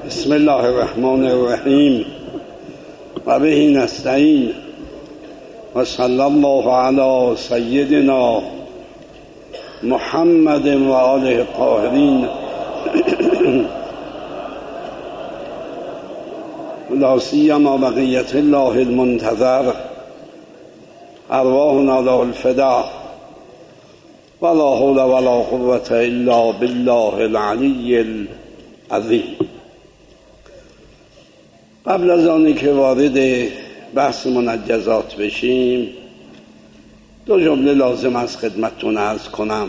بسم الله الرحمن الرحیم و به نستعین و صلی الله علی سیدنا محمد و آله الطاهرین لا سیما بقیة الله المنتظر ارواحنا له الفداء ولا حول ولا قوة الا بالله العلی العظیم. قبل از آنی که وارد بحث منجزات بشیم دو جمله لازم است خدمتتون عرض کنم.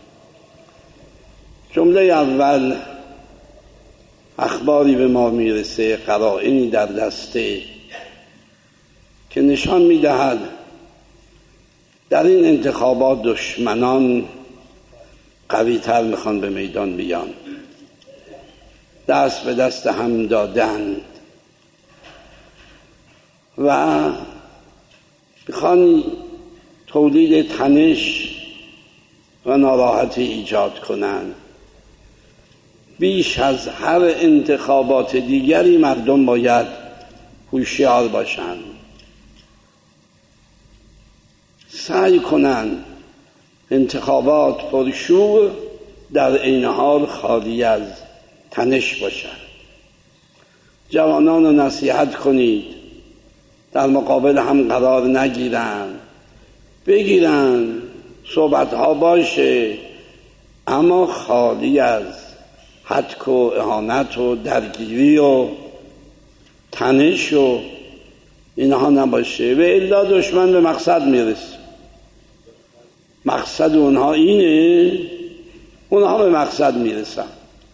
جمله اول، اخباری به ما میرسه، قرائنی در دسته که نشان میدهد در این انتخابات دشمنان قوی‌تر میخوان به میدان بیان، دست به دست هم دادن و میخوان تولید تنش و ناراحتی ایجاد کنند. بیش از هر انتخابات دیگری مردم باید هوشیار باشند، سعی کنند انتخابات پرشور در عین حال خالی از تنش باشند. جوانان رو نصیحت کنید در مقابل هم قرار نگیرن، بگیرن، صحبتها باشه اما خالی از حدک و اهانت و درگیری و تنش و اینها نباشه و الا دشمن به مقصد میرسه. مقصد اونها اینه، اونها به مقصد میرسن.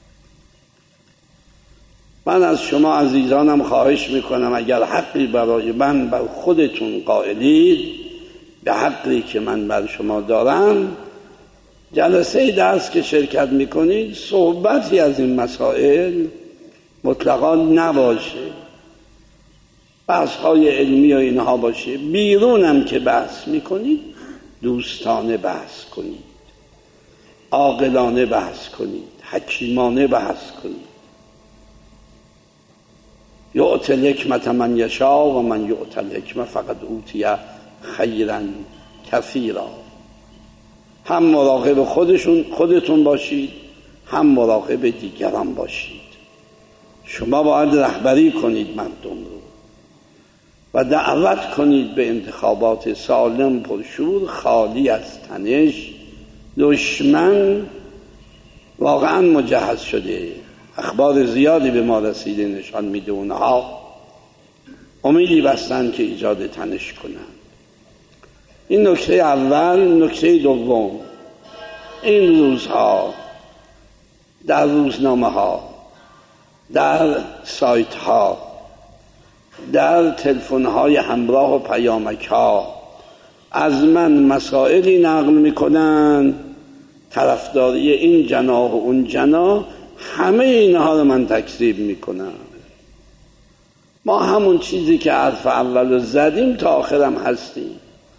من از شما عزیزانم خواهش میکنم اگر حقی برای من بر خودتون قائلید، به حقی که من بر شما دارم، جلسه درس که شرکت میکنید صحبتی از این مسائل مطلقا نباشه، بحث‌های علمی و اینها باشه. بیرونم که بحث میکنید دوستانه بحث کنید، عاقلانه بحث کنید، حکیمانه بحث کنید. یؤتی الحکمة من یشاء و من یؤت الحکمة فقد اوتی خیرا کثیرا. هم مراقب خودتون باشید، هم مراقب دیگران باشید. شما باید رهبری کنید مردم رو و دعوت کنید به انتخابات سالم پرشور خالی از تنش. دشمن واقعا مجهز شده، اخبار زیادی به ما رسیده نشان میده اونها امیدی بستن که ایجاد تنش کنند. این نکته اول. نکته دوم، این روزها در روزنامه ها، در سایت ها، در تلفن های همراه و پیامک ها از من مسائلی نقل میکنن طرفداری این جناح و اون جناح، همه اینها رو من تکذیب میکنم. ما همون چیزی که حرف اول رو زدیم تا آخرم هستیم.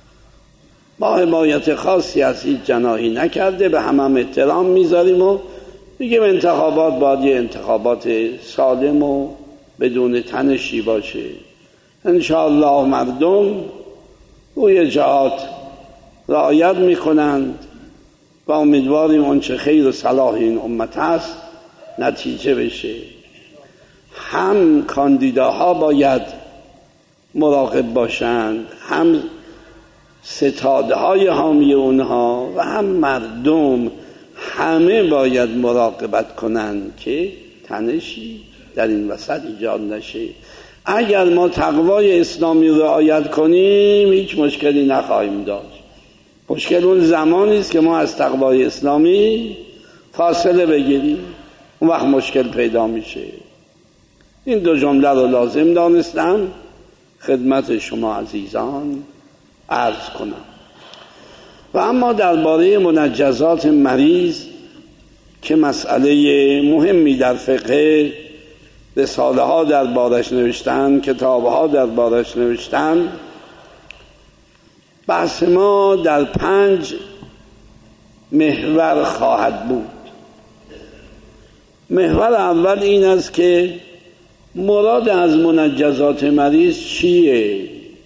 ما حمایت خاصی از هیچ جناحی نکرده، به هم احترام میذاریم و میگیم انتخابات باید یه انتخابات سالم و بدون تنشی باشه. انشاءالله مردم روی جهات رعایت میکنند و امیدواریم اونچه خیر و صلاح این امت هست نتیجه بشه. هم کاندیداها باید مراقب باشند، هم ستادهای حامی اونها و هم مردم، همه باید مراقبت کنند که تنشی در این وسط ایجاد نشه. اگر ما تقوای اسلامی رو رعایت کنیم هیچ مشکلی نخواهیم داشت. مشکل اون زمانی است که ما از تقوای اسلامی فاصله بگیریم، اون وقت مشکل پیدا میشه. این دو جمله رو لازم دانستم خدمت شما عزیزان عرض کنم. و اما درباره منجزات مریض که مسئله مهمی در فقه، رساله ها در بارش نوشتن، کتاب ها در بارش نوشتن، بحث ما در 5 محور خواهد بود. محور اول این است که مراد از منجزات مریض چیه؟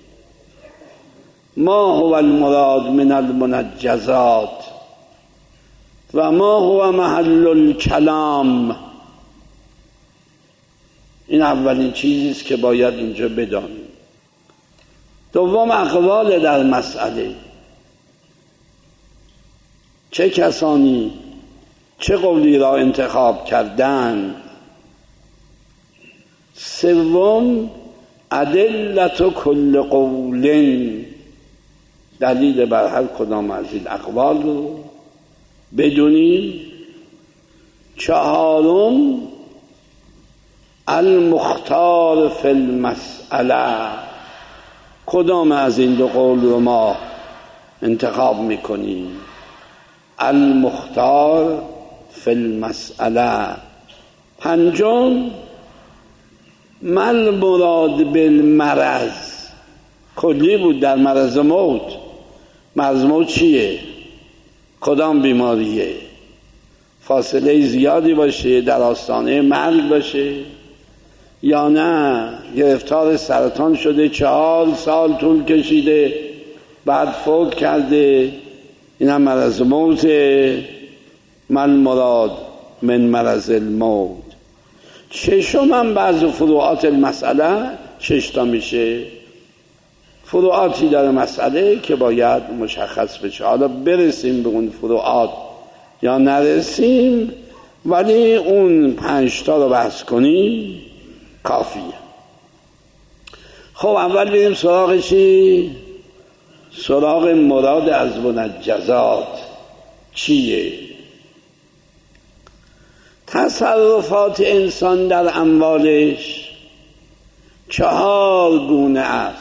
ما هو المراد من المنجزات و ما هو محل الکلام؟ این اولین چیزی است که باید اینجا بدانیم. دوم، اقوال در مسئله، چه کسانی چه قولی را انتخاب کردند. سوم، ادلت کل قول، دلیل بر هر کدام از این اقوال رو بدونیم. چهارم، المختار فی المسئله، کدام از این دو قول رو ما انتخاب میکنیم. المختار فی المسئله. پنجم، ما المراد بالمرض، کلی بود در مرض موت. مرض موت چیه؟ کدام بیماریه؟ فاصله زیادی باشه، در آستانه مرگ باشه، یا نه گرفتار سرطان شده 4 سال طول کشیده بعد فوت کرده، این هم مرض موته. من مراد من مرض الموت. ششم هم بعض فروعات المسئله، 6 تا میشه، فروعاتی در مسئله که باید مشخص بشه. حالا برسیم به اون فروعات یا نرسیم، ولی اون 5 تا رو بحث کنیم کافیه. خب اول بریم سراغ چی؟ سراغ مراد از منجزات چیه؟ تصرفات انسان در اموالش 4 گونه است.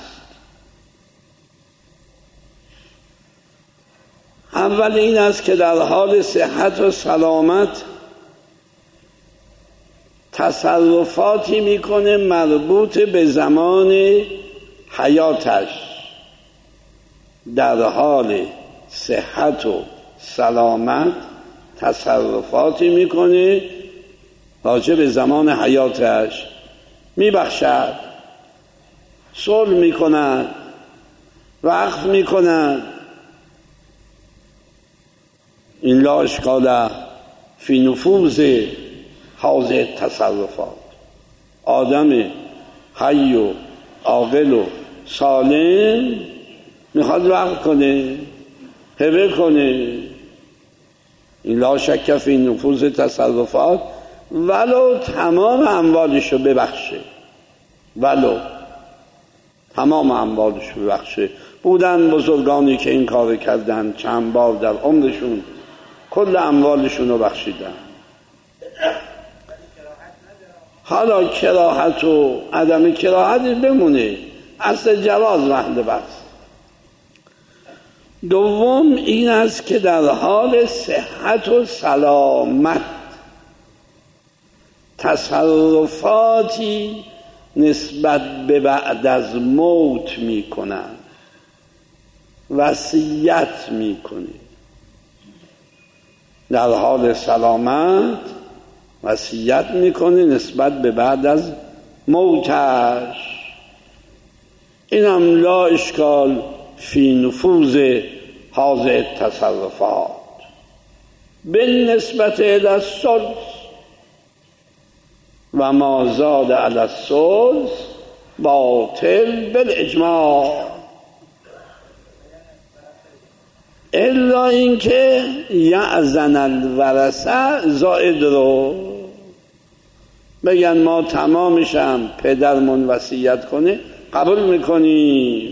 اول این است که در حال صحت و سلامت تصرفاتی میکنه مربوط به زمان حیاتش. در حال صحت و سلامت تصرفاتی میکنه راجع به زمان حیاتش، میبخشد، صلح میکند، وقف میکند. این لا اشکال فی نفوذ حاضر تصرفات. آدم حی و عاقل و سالم میخواد وقف کنه، هبه کنه، این لا شک فی نفوذ تصرفات، ولو تمام اموالش رو ببخشه، ولو تمام اموالش رو ببخشه. بودن بزرگانی که این کار کردن، چند بار در عمرشون کل اموالشون رو بخشیدن. حالا کراهت و عدم کراهت بمونه، اصل جواز محل بحث. دوم این است که در حال صحت و سلامت تصرفاتی نسبت به بعد از موت میکنن، وصیت میکنه. در حال سلامت وصیت میکنه نسبت به بعد از موتش. اینم لا اشکال فی نفوذ حاضر تصرفات. بالنسبت الی الثلث و ما زاد علی الثلث باطل بالاجماع، الا اینکه یأذن الورثه زائد رو بگن ما تمامشم پدرمون وصیت کنه قبول میکنیم،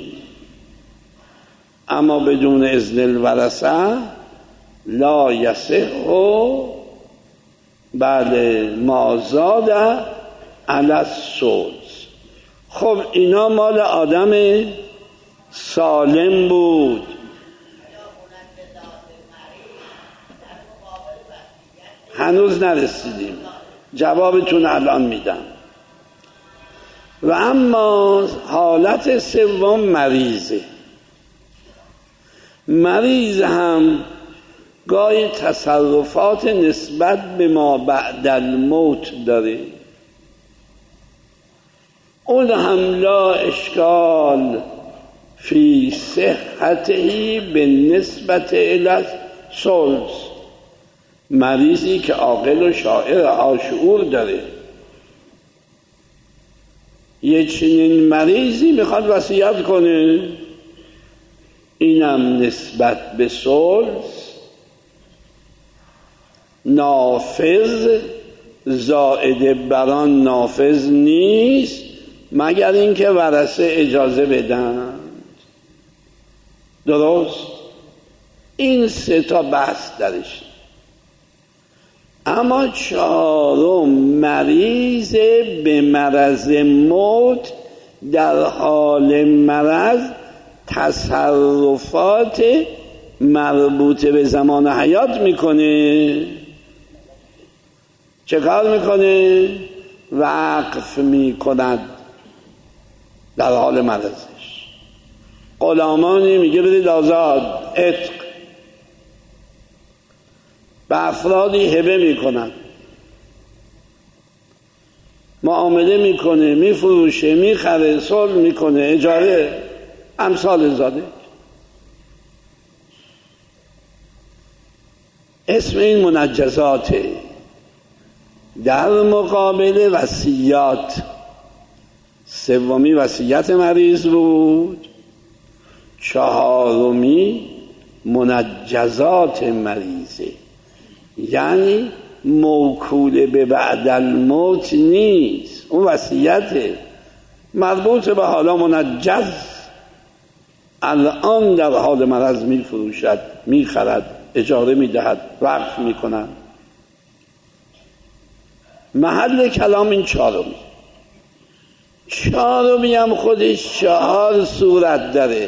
اما بدون اذن الورثه لا یصح. بله ما زاد علی الثلث. خب اینا مال آدم سالم بود. هنوز نرسیدیم، جوابتون الان میدم. و اما حالت سوم مریضه. مریض هم گاهی تصرفات نسبت به ما بعد الموت داره. اون هم لا اشکال فی صحته به نسبت الی سلس. مریضی که عاقل و شاعر عاشعور داره، یه چنین مریضی میخواد وصیت کنه، اینم نسبت به سلس نافذ زائده بران نافذ نیست مگر اینکه ورثه اجازه بدن. درست؟ این سه تا بحث درش. اما چهارم مریض به مرض موت در حال مرض تصرفات مربوط به زمان حیات میکنه. چه کار میکنه؟ وقف میکند در حال مرضش. غلامانی میگه بدید آزاد، عتق. به افرادی هبه میکنن، معامله میکنه، میفروشه، میخره، صلح میکنه، اجاره، امثال زاده. اسم این منجزاته. در مقابل وصیت، سومی وصیت مریض بود، چهارمی منجزات مریضه، یعنی موکول به بعد الموت نیست، اون وصیته مربوط به حالا منجز، الان در حال مرض میفروشد، میخرد، اجاره میدهد، وقف میکند. محل کلام این چهارمی هم خودش 4 صورت داره.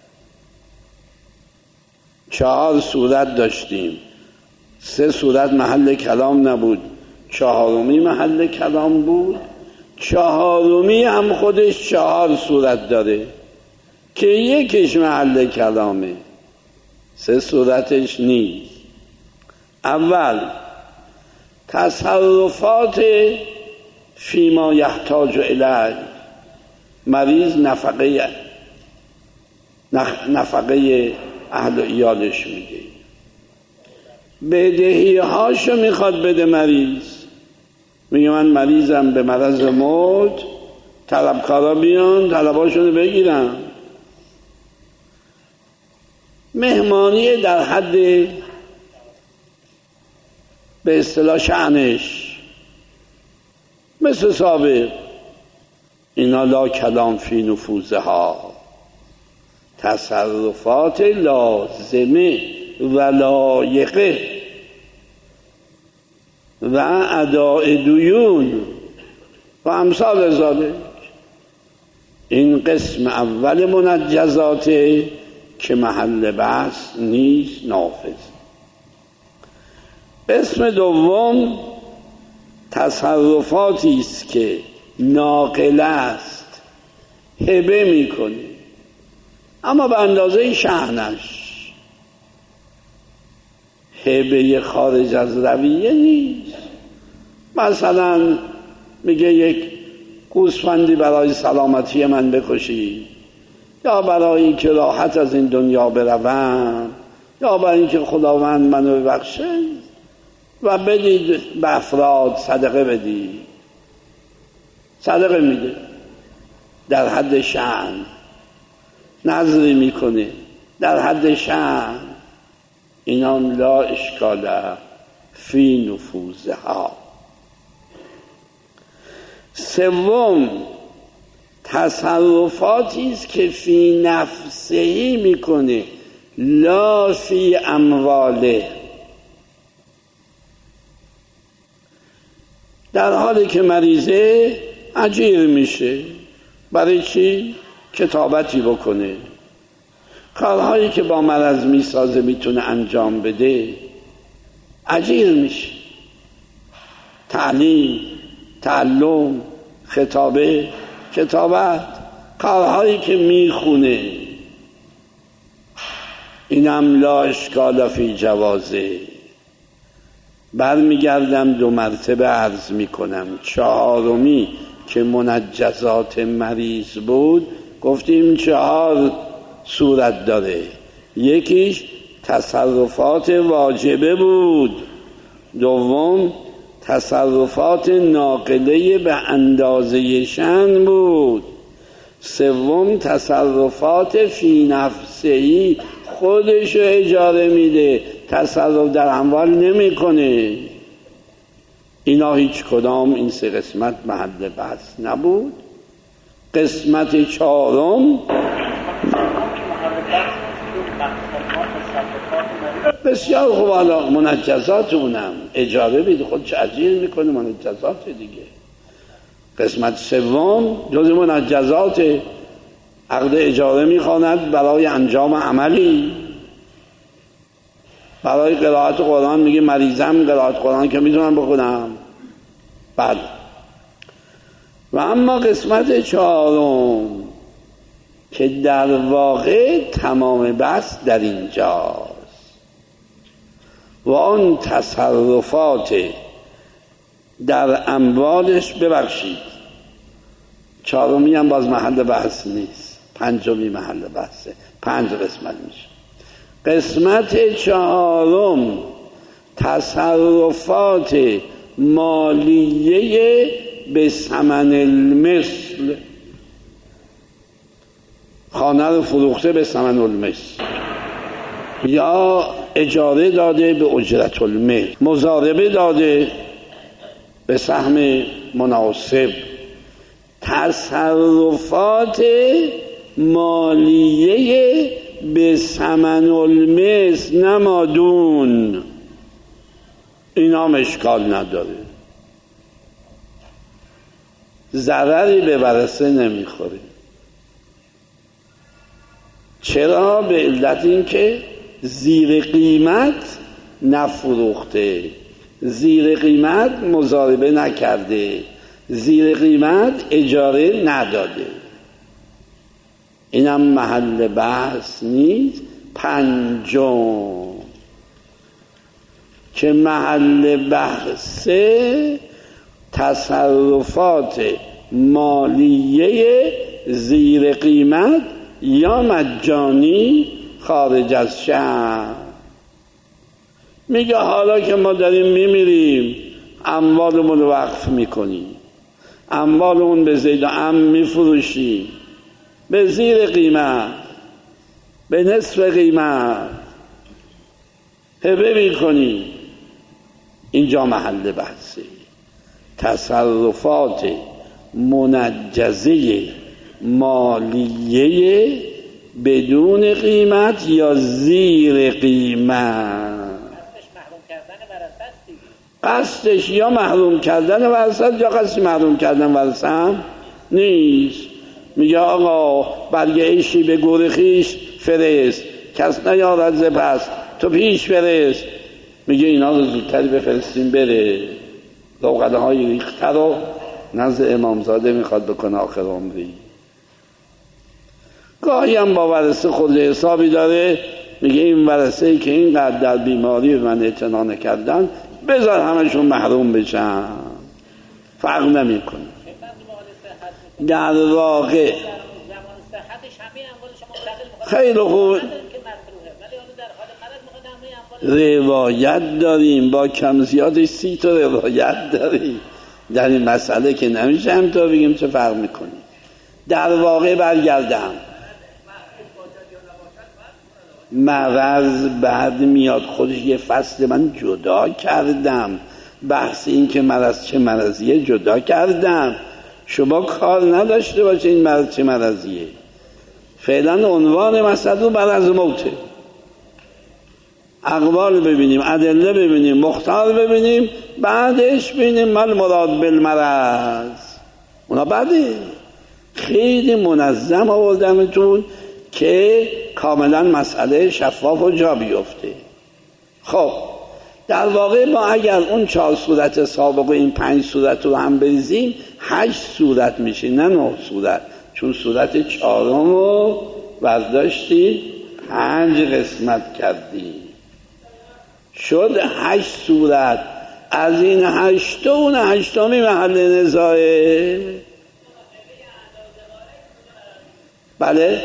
4 صورت داشتیم، 3 صورت محل کلام نبود، 4می محل کلام بود. 4می هم خودش 4 صورت داره که یکیش محل کلامه، 3 صورتش نیست. اول تصرفات فیما یحتاج الیه. مریض نفقه اهل و ایالش میده، بدهی هاشو میخواد بده مریض. میگه من مریضم به مرض موت، طلبکارا بیان طلباشونو بگیرن. مهمانی در حد به اصطلاح شأنش مثل سابق. اینا لا کلام فی نفوذها، تصرفات لازمه و لایقه و اداء دیون و امثال ذالک. این قسم اول منجزاته که محل بحث نیست، نافذ. قسم دوم تصرفاتی است که ناقل است، هبه میکنه اما به اندازه شأنش، هبه خارج از رویه نیست. مثلا میگه یک گوسفندی برای سلامتی من بکشید، یا برای که راحت از این دنیا بروم، یا برای اینکه خداوند منو ببخشه و بدید به افراد، صدقه بدید. صدقه میده در حد شأن، نظری میکنه در حد شأن. اینا لا اشکال فی نفوذها. سوم تصرفاتی است که فی نفسه میکنه، لا فی امواله. در حالی که مریضه اجیر میشه. برای چی؟ کتابتی بکنه، کارهایی که با مرض میسازه میتونه انجام بده، اجیر میشه. تعلیم، تعلم، خطابه، کتابت، کارهایی که میخونه، اینم لا اشکال فی جوازه. برمیگردم 2 مرتبه عرض میکنم، 4می که منجزات مریض بود گفتیم 4 صورت داره. یکیش تصرفات واجبه بود، دوم تصرفات ناقله به اندازه شأن بود، سوم تصرفات فی نفسهی، خودشو اجاره میده، تصرف در اموال نمیکنه. اینا هیچ کدام این 3 قسمت محل بحث نبود. قسمت 4 بسیار خوب. حالا منجزات اونم اجاره بیده، خود چه اجیر میکنه، منجزات دیگه. قسمت 3 جز منجزات عقد اجاره میخواند برای انجام عملی. برای قرائت قرآن میگه مریضم، قرائت قرآن که میتونم بکنم. بعد و اما قسمت 4 که در واقع تمام بحث در اینجاست و آن تصرفات در اموالش، ببخشید 4 هم باز محل بحث نیست، 5 محل بحثه، 5 قسمت میشه. قسمت 4 تصرفات مالیه به ثمن المثل، خانه رو فروخته به ثمن المثل یا اجاره داده به اجرت المثل، مضاربه داده به سهم مناسب. تصرفات مالیه به ثمن المثل نمادون، اینا هم اشکال نداره، ضرری به ورثه نمیخوره. چرا؟ به علت این که زیر قیمت نفروخته، زیر قیمت مضاربه نکرده، زیر قیمت اجاره نداده. اینم محل بحث نیست. 5 که محل بحث تصرفات مالیه زیر قیمت یا مجانی خارج از شهر. میگه حالا که ما داریم میمیریم اموالمون رو وقف میکنیم، اموالمون به زید و عم میفروشیم به زیر قیمت، به نصف قیمت هبه میکنیم. اینجا محل بحثه. تصرفات منجزه مالیه بدون قیمت یا زیر قیمت، قصدش یا محروم کردن ورثت یا قصد محروم کردن ورثه هم نیست. میگه آقا برگ عیشی به گور خویش فرست، کس نیارد ز پس تو پیش فرست. میگه اینا رو زودتری بفرستیم بره. روغنه های ریخته رو نزد امامزاده میخواد بکنه آخر عمری. گاهی هم با ورثه خود حسابی داره، میگه این ورثه‌ای که اینقدر در بیماری من اعتنا نکردن بذار همشون محروم بشن، فرق نمیکنه. در واقع خیلی خوب روایت داریم، با کم زیادش 30 تا روایت داریم در این مسئله که نمیشه هم تا بگیم چه فرق میکنی. در واقع برگردم، مرض بعد میاد خودش یه فصل من جدا کردم، بحث این که مرض چه مرضیه جدا کردم. شما کار نداشته باشه این مرض چه مرضیه. فعلا عنوان مسئله رو مرض موته. اقوال ببینیم، ادله ببینیم، مختار ببینیم، بعدش ببینیم مال مراد بالمرض. اونا بعده خیلی منظم آوردمتون که کاملا مسئله شفاف و جا بیفته. خب در واقع ما اگر اون 4 صورت سابق و این 5 صورت رو هم بریزیم 8 صورت میشه، نه 9 صورت، چون صورت 4 رو برداشتید 5 قسمت کردیم، شد 8 صورت. از این 8 اون 8 محل نزاعه. بله،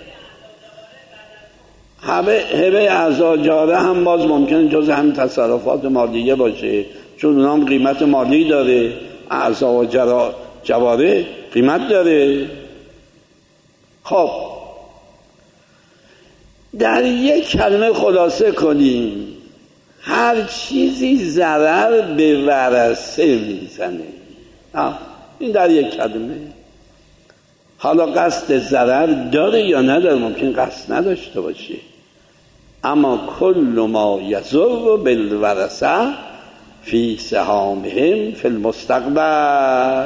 هبه اعضا جاره هم باز ممکنه جز همین تصرفات مالیه باشه، چون اونا هم قیمت مالی داره. اعضا و جواره قیمت داره. خب در یک کلمه خلاصه کنیم، هر چیزی ضرر به ورثه میزنه. این در یک کلمه. حالا قصد ضرر داره یا نداره، ممکن قصد نداشته باشه، اما کل ما یضر بالورثه فی سهامهم فی المستقبل،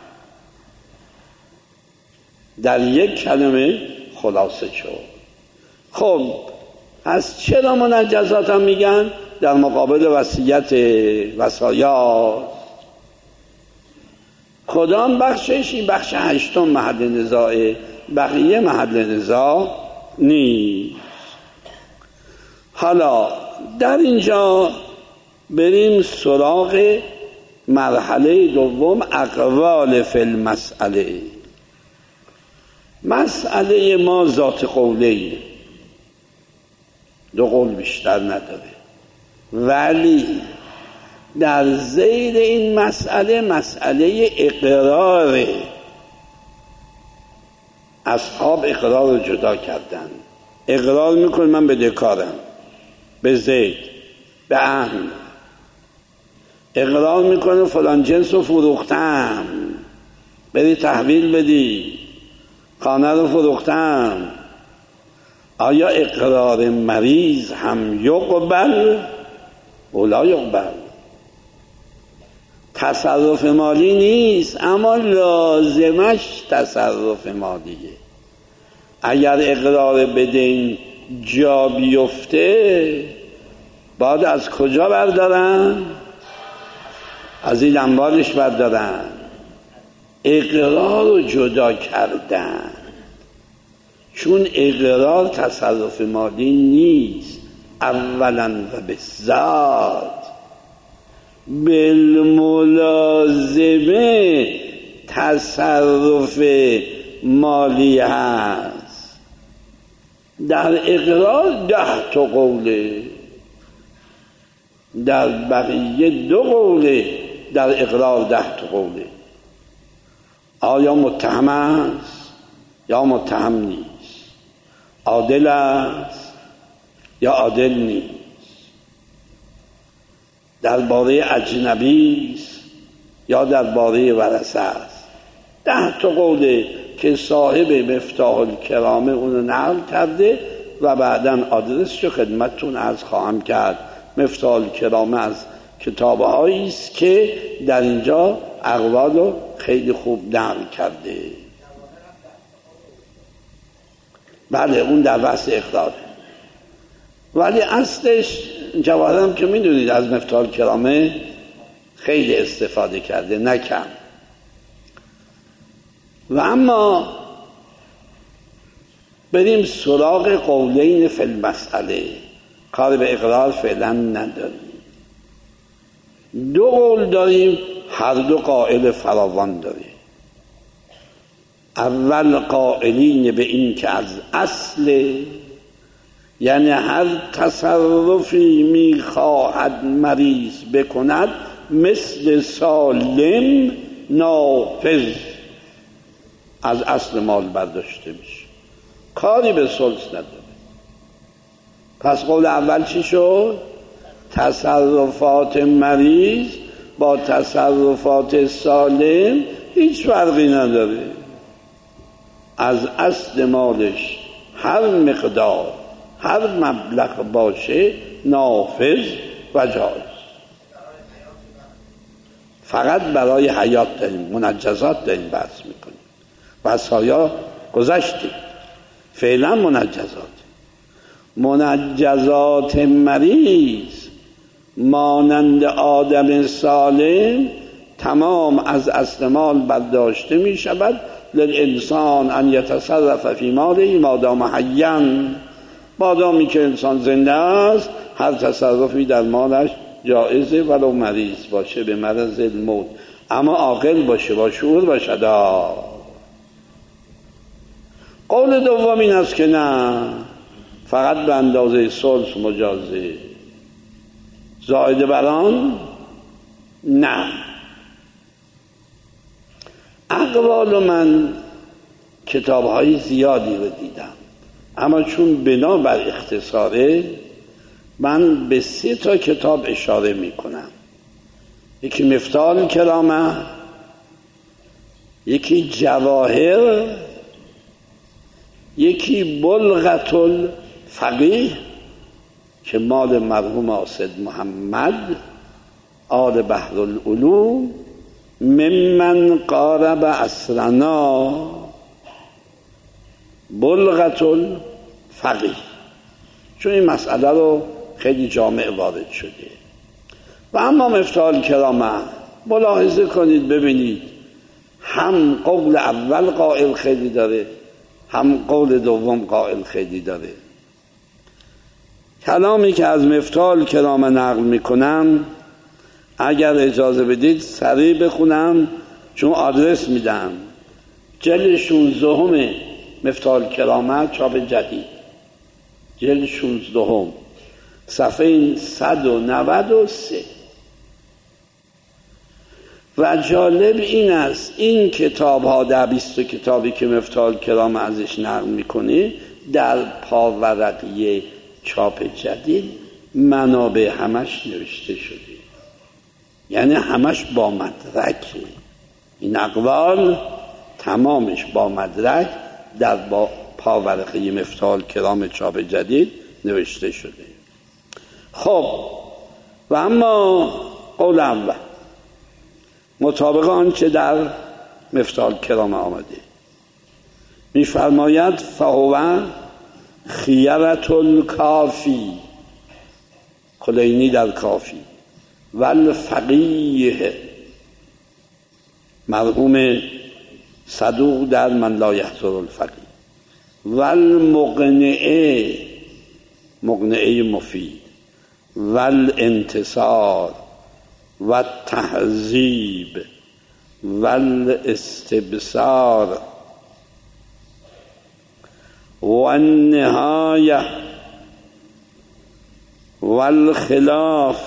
در یک کلمه خلاصه شد. خب از چرا منجزات هم میگن؟ در مقابل وصیت وصایا. کدام بخشش؟ این بخش 8 محل نزاعه، بقیه محل نزاع نیست. حالا در اینجا بریم سراغ مرحله دوم، اقوال فی المسئله. مسئله ما ذات قوله، 2 قول بیشتر نداره، ولی در زیر این مسئله اقراره. اصحاب اقرار رو جدا کردن. اقرار میکنه من بدهکارم به زید، به عمرو. اقرار میکنه فلان جنس رو فروختم، بری تحویل بدی، خانه رو فروختم. آیا اقرار مریض هم یقبل و لا یقبل؟ تصرف مالی نیست، اما لازمش تصرف مالیه. اگر اقرار بدین جا بیفته، باید از کجا بردارن؟ از این اموالش بردارن. اقرار رو جدا کردن، چون اقرار تصرف مالی نیست. اولا و بالذات بالملازمه تصرف مالی هست. در اقرار 10 تا قوله، در بقیه 2 قوله. در اقرار 10 تا قوله. آیا متهم است یا متهم نیست؟ عادل است یا عادل نیست؟ درباره اجنبی است یا درباره ورثه است؟ 10 تا قوله که صاحب مفتاح الکرامه اونو نقل کرده و بعداً آدرسش خدمتتون عرض خواهم کرد. مفتاح الکرامه از کتاب‌هایی است که در اینجا اقوال رو خیلی خوب نقل کرده. بله، اون در بحث اقراره، ولی اصلش جواهرم که میدونید از مفتاح الکرامه خیلی استفاده کرده، نه کم. و اما بریم سراغ قولین فی المسئله. کار به اقرار فعلا نداریم. 2 قول داریم، هر 2 قائل فراوان داریم. اول قائلین به این که از اصل، یعنی هر تصرفی میخواهد مریض بکند مثل سالم نافذ از اصل مال برداشته میشه، کاری به ثلث نداره. پس قول اول چی شد؟ تصرفات مریض با تصرفات سالم هیچ فرقی نداره. از اصل مالش هر مقدار، هر مبلغ باشه نافذ و جایز. فقط برای حیات داریم، منجزات داریم بحث میکنیم. وصایا گذشتیم، فعلا منجزات مریض مانند آدم سالم تمام از اصل مال برداشته می شود. للانسان ان یتصرف فی ماله مادام حیا، مادامی که انسان زنده است هر تصرفی در مالش جایزه، ولو مریض باشه به مرض الموت، اما عاقل باشه، با شعور باشه. قول دوم این است که نه، فقط به اندازه ثلث مجازه، زائد بر آن نه. اقوال من کتاب‌های زیادی رو دیدم، اما چون بنا بر اختصاره من به 3 تا کتاب اشاره میکنم. یکی مفتاح الکرامه، یکی جواهر، یکی بلغة الفقیه که مال مرحوم آصد محمد آل بحرالعلوم ممن قارب عصرنا، بلغة الفقیه، چون این مسئله رو خیلی جامع وارد شده. و اما مفتاح الکرامه ملاحظه کنید ببینید، هم قول اول قائل خیلی داره، هم قول دوم قائل خیلی داره. کلامی که از مفتاح الکرامه نقل میکنم اگر اجازه بدید سریع بخونم چون آدرس میدم. جلد 16 مفتاح الکرامه چاپ جدید، جلد 16 صفحه 193. و جالب این است این کتاب ها در 20 کتابی که مفتاح الکرامه ازش نقل میکنه در پاورقی چاپ جدید منابع همش نوشته شده، یعنی همش با مدرکه. این اقوال تمامش با مدرک در پاورقی مفتاح الکرامه چاپ جدید نوشته شده. خب و اما قول اول مطابق آنچه در مفتاح الکرامه آمده می‌فرماید فهو خیرة الکافی، کلینی در کافی، و الفقیه مرحوم صدوق در من لا یحضر الفقیه، و المقنعه، مقنعه مفید، و الانتصار، و التهذیب، و الاستبصار، و النهایه، و الخلاف،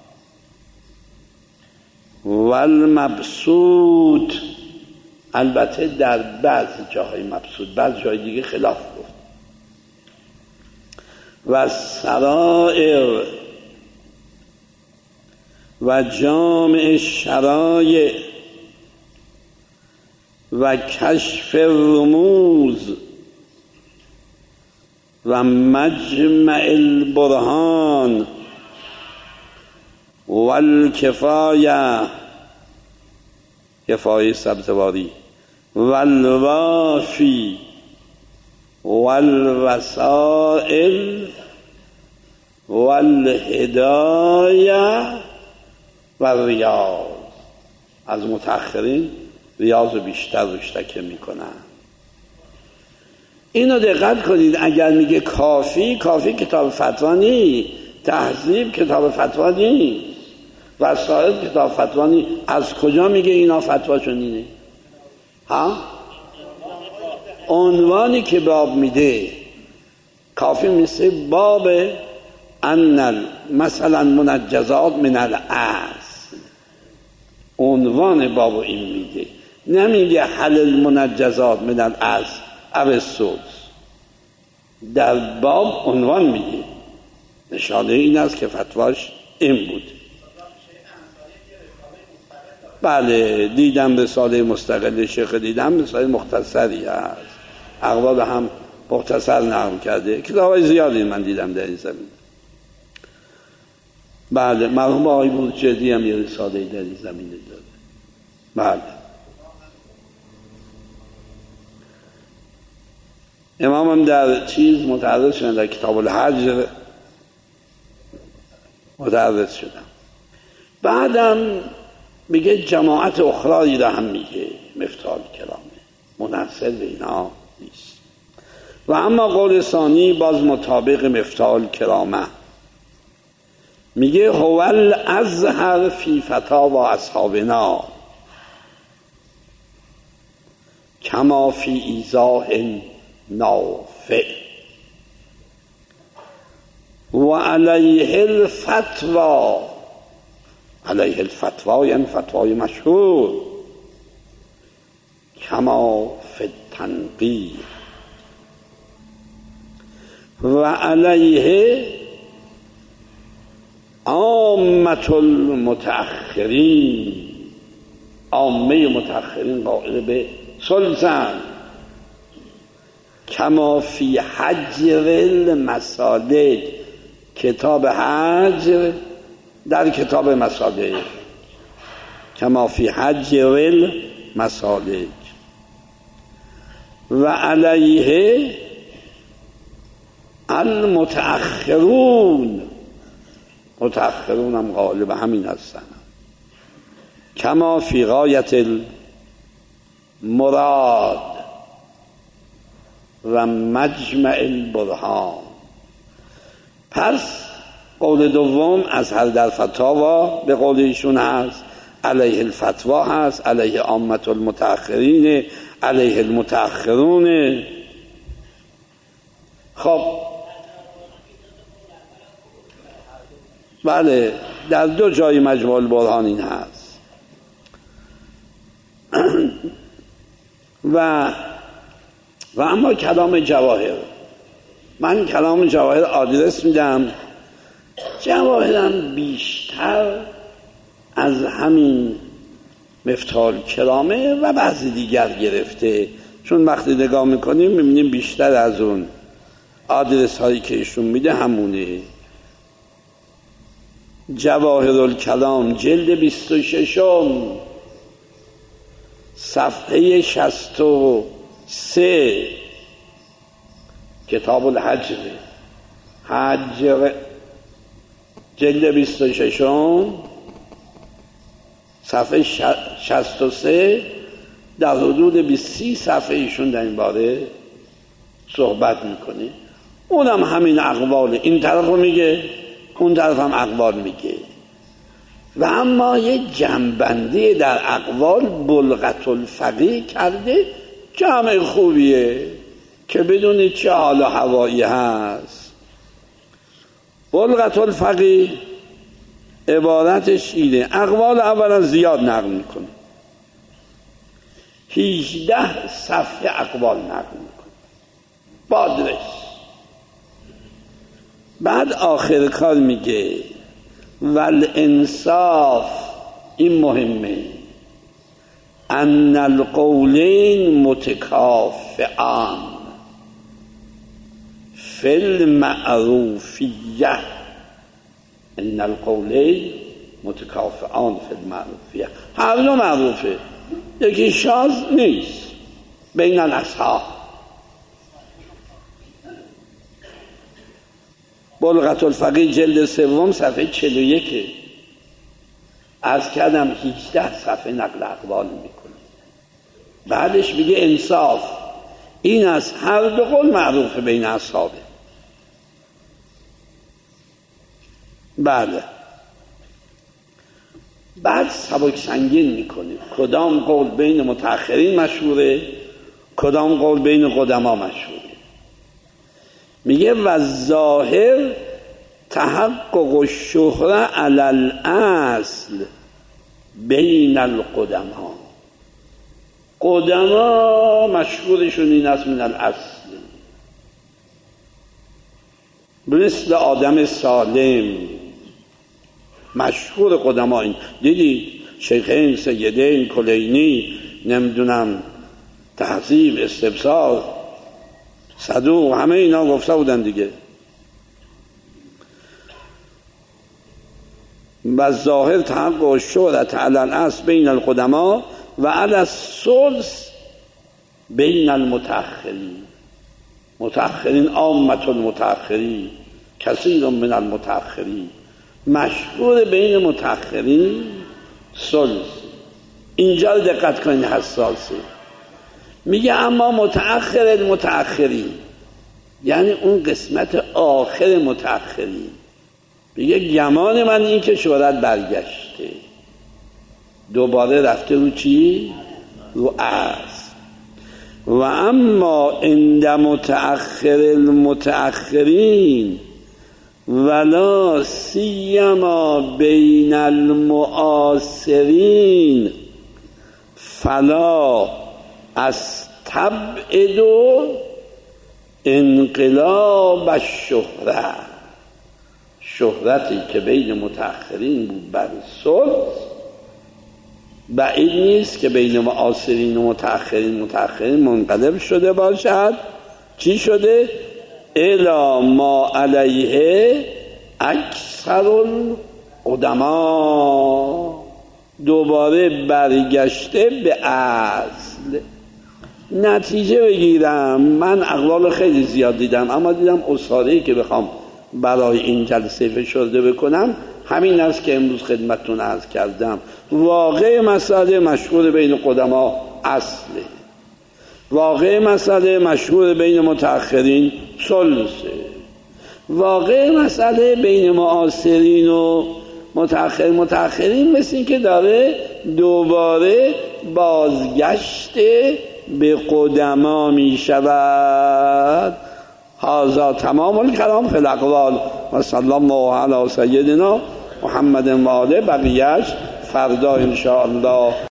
و المبسوط. البته در بعض جاهای مبسوط، بعض جای دیگه خلاف گفت. و السرائر، و جامع الشرایع، و کشف الرموز، و مجمع البرهان، و الکفایه، کفایه سبزواری، و الوافی، و الوسائل، و الهدایه، و ریاض. از متأخرین ریاض رو بیشتر روش تکیه میکنن. اینو دقت کنید، اگر میگه کافی، کافی کتاب فتوا نیست، تهذیب کتاب فتوا نیست، وسائل کتاب فتوا نیست. از کجا میگه اینا فتواشون اینه؟ ها؟ عنوانی که باب میده کافی مثل باب ان مثلا منجزات من الاصل، عنوان بابو این میگه، نمیگه حل المنجزات من الاصل او السدس. در باب عنوان میگه، نشانه این است که فتواش این بود. بله دیدم رساله مستقل شیخ، دیدم رساله مختصری هست، اقوال هم مختصر نقل کرده، کتابای زیادی من دیدم در این زمین. بله مرحوم آقای بورجردی هم یه رساله در این زمینه داره. بله امام هم در چیز متعرض شدن، در کتاب الحج متعرض شدن. بعدم میگه جماعت اخرایی را هم میگه مفتاح الکرامه، منحصر به اینا نیست. و اما قول ثانی باز مطابق مفتاح الکرامه میگه هو الازهر فی فتاوی اصحابنا کما فی ایضاح نافع و علیه الفتوا، علیه الفتوا یعنی فتوای مشهور، کما فی التنقیح و علیه عامة المتأخرین، عامه متأخرین قائل به سلطان، کما فی حجر المسالک، کتاب حجر در کتاب مسالک، کما فی حجر المسالک و علیه المتأخرون، متأخرون هم غالب همین هستن، کما فی غایت المراد و مجمع البرهان. پس قول دوم از هر در فتاوا به قول ایشون هست، علیه الفتوا هست، علیه عامة المتأخرین، علیه المتأخرون. خب بله، در دو جای مجموع البرهان این هست. و اما کلام جواهر، من کلام جواهر آدرس میدم. جواهرم بیشتر از همین مفتاح الکرامه و بعضی دیگر گرفته، چون وقتی نگاه میکنیم میبینیم بیشتر از اون آدرس هایی که ایشون میده همونه. جواهر الکلام جلد 26 صفحه 63، کتاب الحجر، حجر جلد 26 صفحه 63، در حدود 20 صفحه ایشون در این باره صحبت میکنه. اونم همین اقوال، این طرف رو میگه، اون طرف هم اقوال میگه. و اما یه جنبندی در اقوال بلغت الفقیه کرده، جمع خوبیه که بدونید چه حال و هوایی هست. بلغت الفقیه عبارتش اینه، اقوال اولا زیاد نقل میکنه، 18 صفحه اقوال نقل میکنه بادرس. بعد آخر کار میگه والانصاف، این مهمه، ان القولین متکافئان فی المعروفیه، ان القولین متکافئان فی المعروفیه، هر دو معروفه، یکی شاذ نیست بین الاصحاب. بلغت الفقیه جلد 3 صفحه 41، از کردم 18 صفحه نقل اقوال میکنه. بعدش میگه انصاف، این از هر دو قول معروفه بین اصحابه. بله، بعد سبک سنگین میکنه، کدام قول بین متأخرین مشهوره، کدام قول بین قدما مشهوره. میگه و ظاهر تحقق الشهره علی الاصل بین القدما، قدما مشهورشون این است من الاصل، مثل آدم سالم مشهور قدما. این دیدی شیخین، سیدین، کلینی، نمیدونم تهذیب، استبصار، صدوق، همه اینا گفته بودن دیگه. و ظاهر تحقق الشهرة علی الاصل بین القدما و علی الثلث بین المتأخرین، متأخرین عامة المتأخرین، کثیر من المتأخرین، مشهور بین متأخرین ثلث. اینجا دقت کنید، حساسه. میگه اما متأخر المتأخرین، یعنی اون قسمت آخر متأخرین، میگه گمان من این که شهرت برگشته، دوباره رفته رو چی؟ رو اصل. و اما عند متأخر المتأخرین ولا سیما بین المعاصرین فلا استبعد انقلاب الشهرة. شهرتی که بین متأخرین بود بر صلح، بعید نیست که بین معاصرین و متأخرین منقلب شده باشد. چی شده؟ الا ما علیه اکثر القدما، دوباره برگشته به اصل. نتیجه بگیرم، من اقوال خیلی زیاد دیدم، اما دیدم اصاره‌ای که بخوام برای این جلسه فشرده بکنم همین است که امروز خدمتتون عرض کردم. واقع مسئله مشهور بین قدما اصله، واقع مسئله مشهور بین متأخرین ثلثه، واقع مسئله بین معاصرین و متأخرین مثل این که داره دوباره بازگشت به قدما می شود. هذا تمام الکلام فی الاقوال و صلی الله علی سیدنا محمد و آله. بقیه‌اش فردا ان شاء الله